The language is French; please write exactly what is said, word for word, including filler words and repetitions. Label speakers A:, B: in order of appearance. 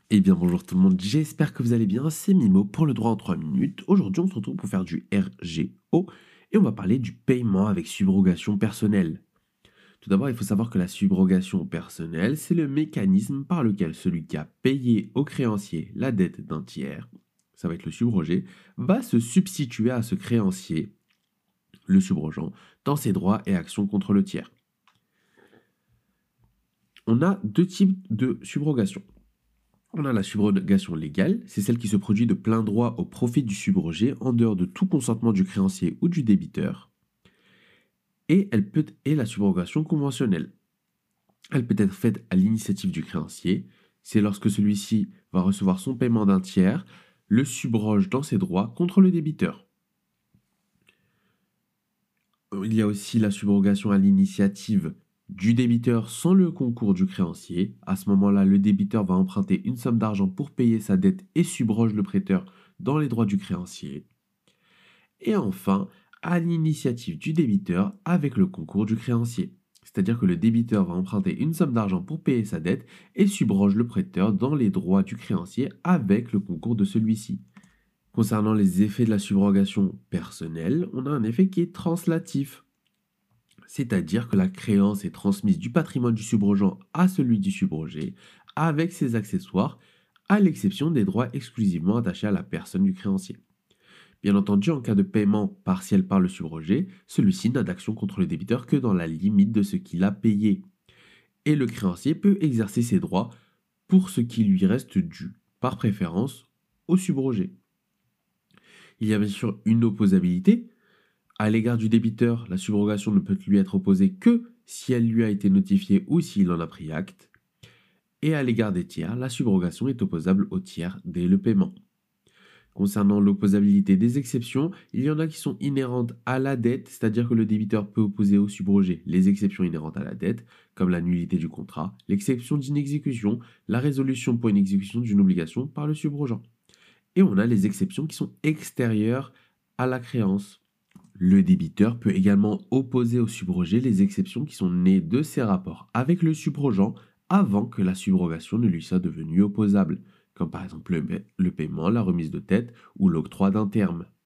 A: Eh bien bonjour tout le monde, j'espère que vous allez bien, c'est Mimo pour le droit en trois minutes. Aujourd'hui on se retrouve pour faire du R G O et on va parler du paiement avec subrogation personnelle. Tout d'abord il faut savoir que la subrogation personnelle c'est le mécanisme par lequel celui qui a payé au créancier la dette d'un tiers, ça va être le subrogé, va se substituer à ce créancier, le subrogeant, dans ses droits et actions contre le tiers. On a deux types de subrogation. On a la subrogation légale, c'est celle qui se produit de plein droit au profit du subrogé en dehors de tout consentement du créancier ou du débiteur. Et elle peut et la subrogation conventionnelle. Elle peut être faite à l'initiative du créancier. C'est lorsque celui-ci va recevoir son paiement d'un tiers, le subroge dans ses droits contre le débiteur. Il y a aussi la subrogation à l'initiative du débiteur sans le concours du créancier. À ce moment-là, le débiteur va emprunter une somme d'argent pour payer sa dette et subroge le prêteur dans les droits du créancier. Et enfin, à l'initiative du débiteur avec le concours du créancier. C'est-à-dire que le débiteur va emprunter une somme d'argent pour payer sa dette et subroge le prêteur dans les droits du créancier avec le concours de celui-ci. Concernant les effets de la subrogation personnelle, on a un effet qui est translatif. C'est-à-dire que la créance est transmise du patrimoine du subrogeant à celui du subrogé, avec ses accessoires, à l'exception des droits exclusivement attachés à la personne du créancier. Bien entendu, en cas de paiement partiel par le subrogé, celui-ci n'a d'action contre le débiteur que dans la limite de ce qu'il a payé. Et le créancier peut exercer ses droits pour ce qui lui reste dû, par préférence, au subrogé. Il y a bien sûr une opposabilité. À l'égard du débiteur, la subrogation ne peut lui être opposée que si elle lui a été notifiée ou s'il en a pris acte. Et à l'égard des tiers, la subrogation est opposable au tiers dès le paiement. Concernant l'opposabilité des exceptions, il y en a qui sont inhérentes à la dette, c'est-à-dire que le débiteur peut opposer au subrogé les exceptions inhérentes à la dette, comme la nullité du contrat, l'exception d'inexécution, la résolution pour une exécution d'une obligation par le subrogeant. Et on a les exceptions qui sont extérieures à la créance. Le débiteur peut également opposer au subrogé les exceptions qui sont nées de ses rapports avec le subrogeant avant que la subrogation ne lui soit devenue opposable, comme par exemple le, le paiement, la remise de tête ou l'octroi d'un terme.